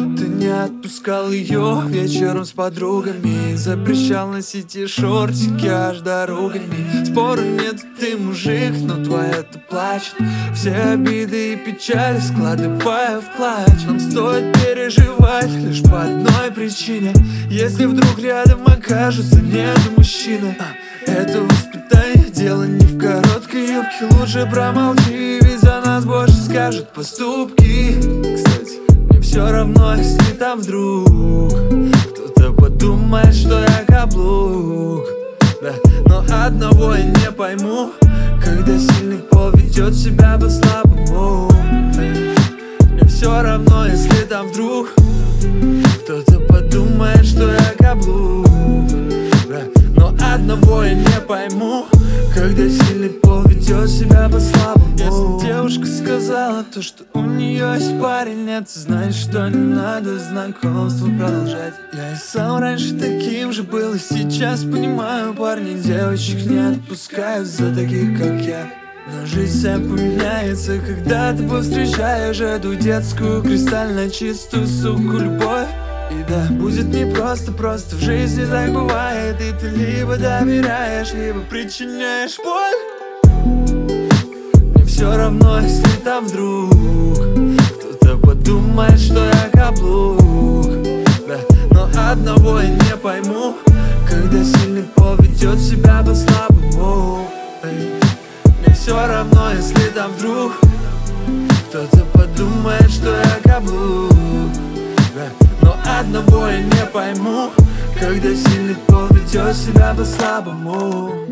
Ты не отпускал ее вечером с подругами, запрещал носить ей шортики аж до ругани. Спору нет, ты мужик, но твоя-то плачет. Все обиды и печали складывая в клатч. Нам стоит переживать лишь по одной причине: если вдруг рядом окажется нету мужчины. Это воспитание, дело не в короткой юбке. Лучше промолчи, ведь за нас больше скажут поступки. Кстати, мне все равно, если там вдруг кто-то подумает, что я каблук. Да, но одного я не пойму: когда сильный пол ведет себя по-слабому. Мне все равно, если там вдруг кто-то подумает, что я каблук. Да, но одного я не пойму: когда сильный пол ведет себя по-слабому. Если девушка сказала то, что у нее есть парень, нет, знаешь, что не надо знакомство продолжать. Я и сам раньше таким же был, и сейчас понимаю, парни девочек не отпускают за таких, как я. Но жизнь вся поменяется, когда ты повстречаешь эту детскую кристально чистую суку любовь. И да, будет не просто в жизни так бывает. И ты либо доверяешь, либо причиняешь боль. Мне все равно, если там вдруг кто-то подумает, что я каблук. Да, но одного я не пойму: когда сильный пол ведет себя по-слабому. Мне все равно, если там вдруг кто-то подумает, что я каблук. Но одного я не пойму: когда сильный пол ведет себя по-слабому.